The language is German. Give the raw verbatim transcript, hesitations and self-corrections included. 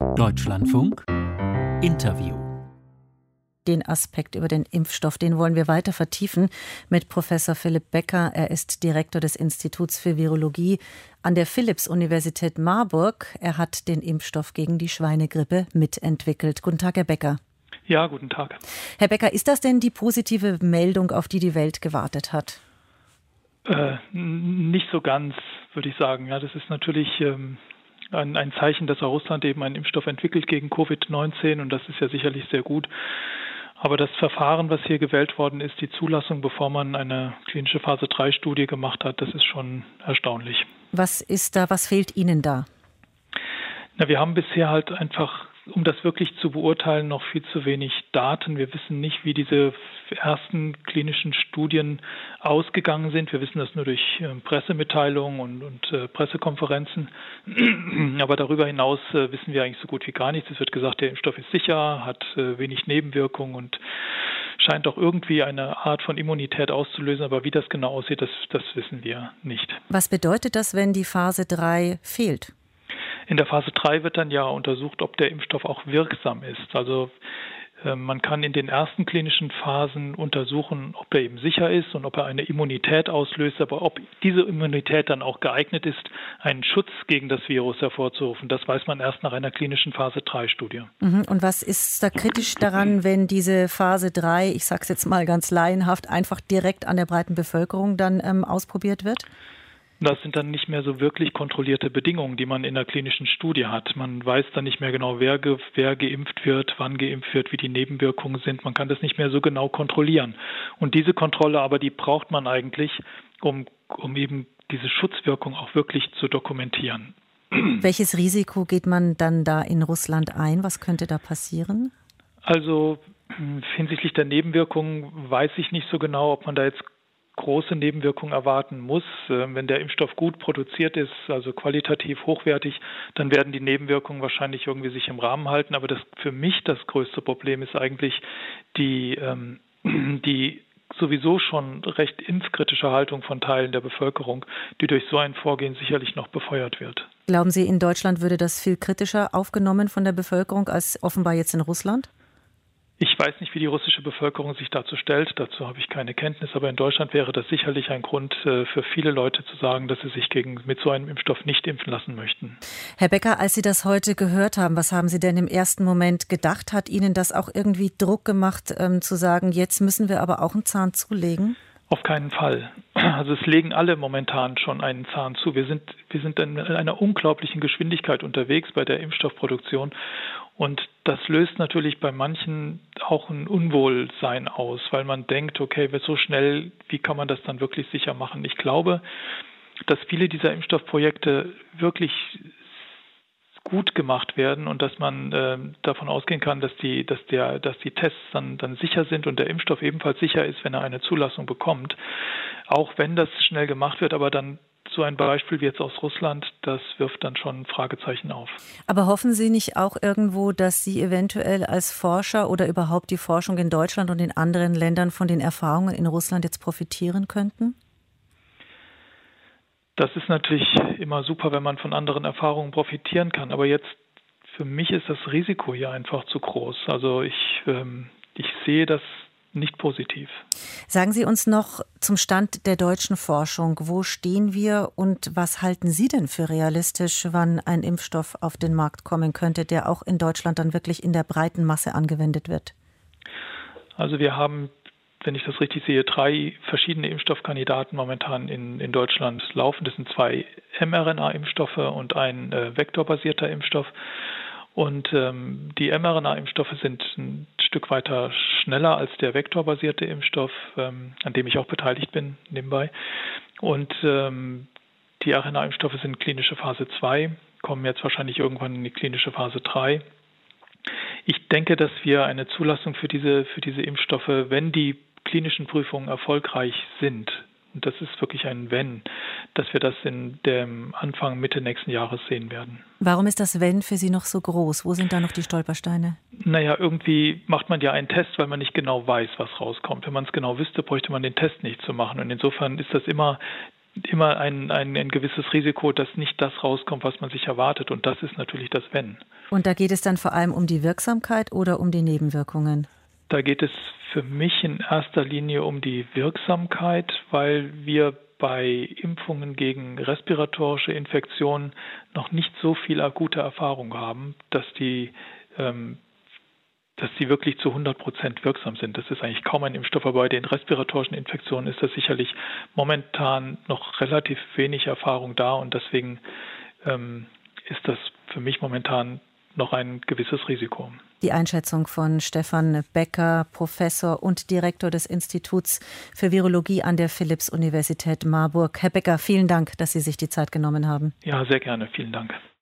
Deutschlandfunk Interview. Den Aspekt über den Impfstoff, den wollen wir weiter vertiefen mit Professor Philipp Becker. Er ist Direktor des Instituts für Virologie an der Philipps-Universität Marburg. Er hat den Impfstoff gegen die Schweinegrippe mitentwickelt. Guten Tag, Herr Becker. Ja, guten Tag. Herr Becker, ist das denn die positive Meldung, auf die die Welt gewartet hat? Äh, nicht so ganz, würde ich sagen. Ja, das ist natürlich ähm, ein, ein Zeichen, dass auch Russland eben einen Impfstoff entwickelt gegen Covid neunzehn, und das ist ja sicherlich sehr gut. Aber das Verfahren, was hier gewählt worden ist, die Zulassung, bevor man eine klinische Phase drei Studie gemacht hat, das ist schon erstaunlich. Was ist da, was fehlt Ihnen da? Na, wir haben bisher halt einfach, um das wirklich zu beurteilen, noch viel zu wenig Daten. Wir wissen nicht, wie diese ersten klinischen Studien ausgegangen sind. Wir wissen das nur durch äh, Pressemitteilungen und, und äh, Pressekonferenzen. Aber darüber hinaus äh, wissen wir eigentlich so gut wie gar nichts. Es wird gesagt, der Impfstoff ist sicher, hat äh, wenig Nebenwirkungen und scheint auch irgendwie eine Art von Immunität auszulösen. Aber wie das genau aussieht, das, das wissen wir nicht. Was bedeutet das, wenn die Phase drei fehlt? In der Phase drei wird dann ja untersucht, ob der Impfstoff auch wirksam ist. Also äh, man kann in den ersten klinischen Phasen untersuchen, ob er eben sicher ist und ob er eine Immunität auslöst, aber ob diese Immunität dann auch geeignet ist, einen Schutz gegen das Virus hervorzurufen, das weiß man erst nach einer klinischen Phase drei Studie. Mhm. Und was ist da kritisch daran, wenn diese Phase drei, ich sage es jetzt mal ganz laienhaft, einfach direkt an der breiten Bevölkerung dann ähm, ausprobiert wird? Das sind dann nicht mehr so wirklich kontrollierte Bedingungen, die man in der klinischen Studie hat. Man weiß dann nicht mehr genau, wer, ge, wer geimpft wird, wann geimpft wird, wie die Nebenwirkungen sind. Man kann das nicht mehr so genau kontrollieren. Und diese Kontrolle aber, die braucht man eigentlich, um, um eben diese Schutzwirkung auch wirklich zu dokumentieren. Welches Risiko geht man dann da in Russland ein? Was könnte da passieren? Also hinsichtlich der Nebenwirkungen weiß ich nicht so genau, ob man da jetzt große Nebenwirkungen erwarten muss. Wenn der Impfstoff gut produziert ist, also qualitativ hochwertig, dann werden die Nebenwirkungen wahrscheinlich irgendwie sich im Rahmen halten. Aber das für mich das größte Problem ist eigentlich die, ähm, die sowieso schon recht impfkritische Haltung von Teilen der Bevölkerung, die durch so ein Vorgehen sicherlich noch befeuert wird. Glauben Sie, in Deutschland würde das viel kritischer aufgenommen von der Bevölkerung als offenbar jetzt in Russland? Ich weiß nicht, wie die russische Bevölkerung sich dazu stellt. Dazu habe ich keine Kenntnis. Aber in Deutschland wäre das sicherlich ein Grund für viele Leute zu sagen, dass sie sich gegen, mit so einem Impfstoff nicht impfen lassen möchten. Herr Becker, als Sie das heute gehört haben, was haben Sie denn im ersten Moment gedacht? Hat Ihnen das auch irgendwie Druck gemacht, ähm, zu sagen, jetzt müssen wir aber auch einen Zahn zulegen? Auf keinen Fall. Also es legen alle momentan schon einen Zahn zu. Wir sind, wir sind in einer unglaublichen Geschwindigkeit unterwegs bei der Impfstoffproduktion. Und das löst natürlich bei manchen auch ein Unwohlsein aus, weil man denkt, okay, wird so schnell, wie kann man das dann wirklich sicher machen? Ich glaube, dass viele dieser Impfstoffprojekte wirklich gut gemacht werden und dass man äh, davon ausgehen kann, dass die, dass der, dass die Tests dann, dann sicher sind und der Impfstoff ebenfalls sicher ist, wenn er eine Zulassung bekommt. Auch wenn das schnell gemacht wird, aber dann so ein Beispiel wie jetzt aus Russland, das wirft dann schon Fragezeichen auf. Aber hoffen Sie nicht auch irgendwo, dass Sie eventuell als Forscher oder überhaupt die Forschung in Deutschland und in anderen Ländern von den Erfahrungen in Russland jetzt profitieren könnten? Das ist natürlich immer super, wenn man von anderen Erfahrungen profitieren kann. Aber jetzt, für mich ist das Risiko hier einfach zu groß. Also ich, ähm, ich sehe das nicht positiv. Sagen Sie uns noch zum Stand der deutschen Forschung. Wo stehen wir und was halten Sie denn für realistisch, wann ein Impfstoff auf den Markt kommen könnte, der auch in Deutschland dann wirklich in der breiten Masse angewendet wird? Also wir haben, wenn ich das richtig sehe, drei verschiedene Impfstoffkandidaten momentan in, in Deutschland laufen. Das sind zwei mRNA-Impfstoffe und ein äh, vektorbasierter Impfstoff. Und ähm, die mRNA-Impfstoffe sind ein Stück weiter schneller als der vektorbasierte Impfstoff, ähm, an dem ich auch beteiligt bin nebenbei. Und ähm, die R N A-Impfstoffe sind klinische Phase zwei, kommen jetzt wahrscheinlich irgendwann in die klinische Phase drei. Ich denke, dass wir eine Zulassung für diese, für diese Impfstoffe, wenn die klinischen Prüfungen erfolgreich sind, und das ist wirklich ein Wenn, dass wir das in dem Anfang, Mitte nächsten Jahres sehen werden. Warum ist das Wenn für Sie noch so groß? Wo sind da noch die Stolpersteine? Naja, irgendwie macht man ja einen Test, weil man nicht genau weiß, was rauskommt. Wenn man es genau wüsste, bräuchte man den Test nicht zu machen. Und insofern ist das immer immer ein, ein, ein gewisses Risiko, dass nicht das rauskommt, was man sich erwartet. Und das ist natürlich das Wenn. Und da geht es dann vor allem um die Wirksamkeit oder um die Nebenwirkungen? Da geht es für mich in erster Linie um die Wirksamkeit, weil wir bei Impfungen gegen respiratorische Infektionen noch nicht so viel akute Erfahrung haben, dass die ähm, dass sie wirklich zu hundert Prozent wirksam sind. Das ist eigentlich kaum ein Impfstoff, aber bei den respiratorischen Infektionen ist das sicherlich momentan noch relativ wenig Erfahrung da und deswegen ähm, ist das für mich momentan noch ein gewisses Risiko. Die Einschätzung von Stefan Becker, Professor und Direktor des Instituts für Virologie an der Philipps-Universität Marburg. Herr Becker, vielen Dank, dass Sie sich die Zeit genommen haben. Ja, sehr gerne. Vielen Dank.